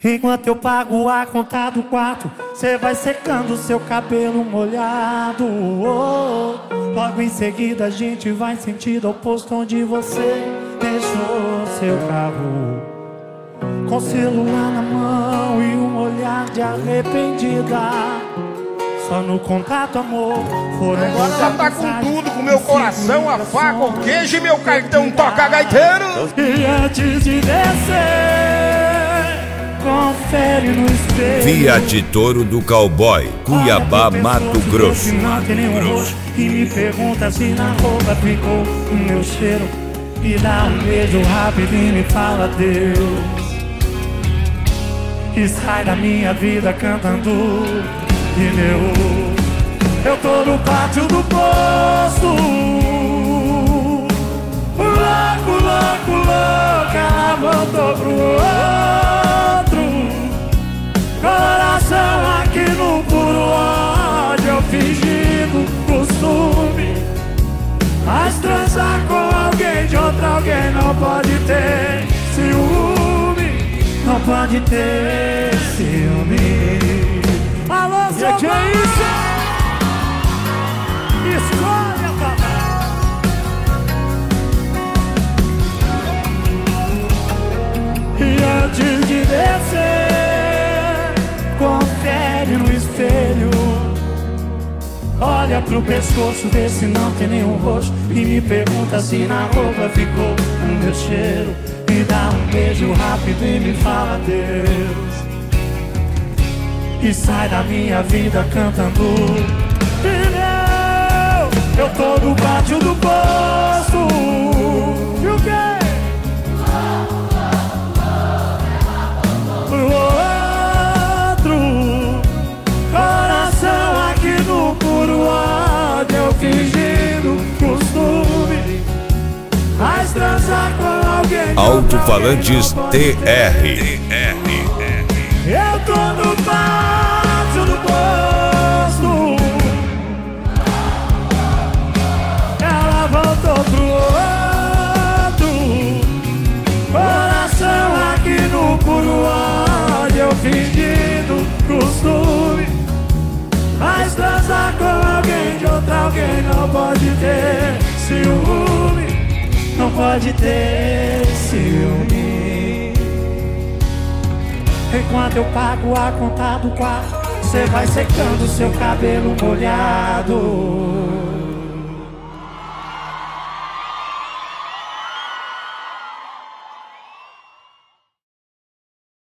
Enquanto eu pago a conta do quarto, cê vai secando seu cabelo molhado. Logo em seguida a gente vai sentido oposto onde você deixou seu carro, com o celular na mão e um olhar de arrependida. Só no contato, amor, foram. Agora ela tá com tudo, com meu coração, a faca, o queijo e meu cartão toca gaiteiro. E antes de descer, confere no espelho. Fiat Toro do Cowboy, Cuiabá, Mato Grosso. E me pergunta se na roupa ficou o meu cheiro. E dá um beijo rápido e me fala Deus. E sai da minha vida cantando pneu. Eu tô no pátio do posto, louco, louco, louco. Ela voltou pro outro, coração aqui no puro ódio. Eu fingindo costume, mas transar com alguém de outro alguém não pode ter ciúme, não pode ter ciúme. Alô, seu que é isso? Escolha, papai. E antes de descer, confere no espelho. Olha pro pescoço, vê se não tem nenhum roxo. E me pergunta se na roupa ficou o meu cheiro. Me dá um beijo rápido e me fala Deus. E sai da minha vida cantando pneu. Eu tô no pátio do posto. E o quê? Pro outro, coração aqui no puro ódio. Eu fingindo costume, mas transar com alguém. Alto-falantes TR. Eu tô no pátio do posto. Ela voltou pro outro, coração aqui no puro ódio. Eu fingindo costume, mas transar com alguém de outro alguém não pode ter ciúme, não pode ter ciúme. Enquanto eu pago a conta do quarto, cê vai secando seu cabelo molhado.